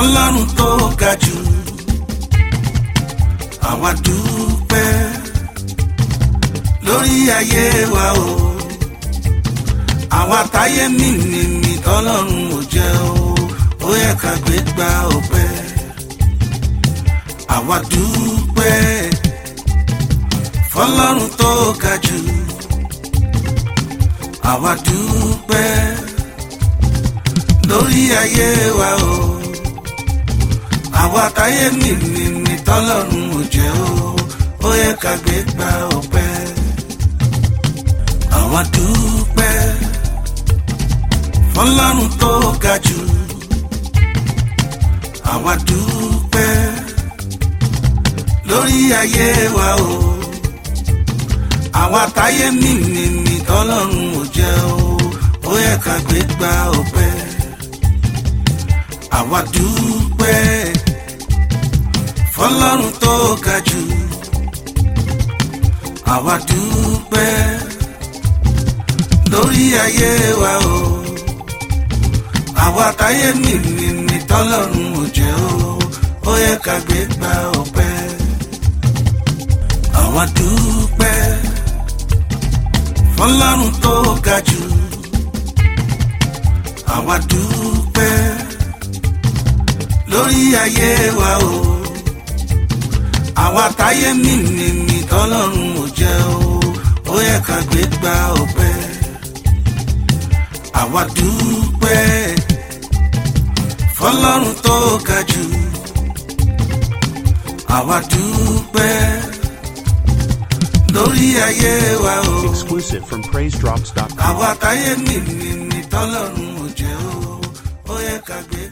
fọlọ́run tó ga jù. Àwa dúpẹ́ lórí ayé wa o. Àwa táyé mímìmì tọ́lọ́run ò jẹ́ o. Ó yẹ ká gbé gba ọpẹ́. Àwa dúpẹ́ fọlọ́run tó ga jù. Àwa dúpẹ́ lórí ayé wa o. Àwa táyé mímìmì tọ́lọ́run ò jẹ́ o. Ó yẹ ká gbé gba ọpẹ́. Àwa dúpẹ́ fọlọ́run tó ga jù. Àwa dúpẹ́ lórí ayé wa o. Àwa táyé mímìmì tọ́lọ́run ò jẹ́ o. Ó yẹ ká gbé gba ọpẹ́. Àwa dúpẹ́ fọlọ́run tó ga jù. Àwa dúpẹ́ lórí ayé wa o. Àwa táyé mímìmì tọ́lọ́run ò jẹ́ o. Ó yẹ ká gbé gba ọpẹ́. Àwa dúpẹ́ fọlọ́run tó ga jù. Àwa dúpẹ́ lórí ayé wa o. Àwa táyé mímìmì tọ́lọ́run ò jẹ́ o. Ó yẹ ká gbé gba ọpẹ́. Àwa dúpẹ́ fọlọ́run tó ga jù. Àwa dúpẹ́ lórí ayé wa o. Exclusive from PraiseDrops.com. Àwa táyé mímìmì tọ́lọ́run ò jẹ́ o. Ó yẹ ká gbé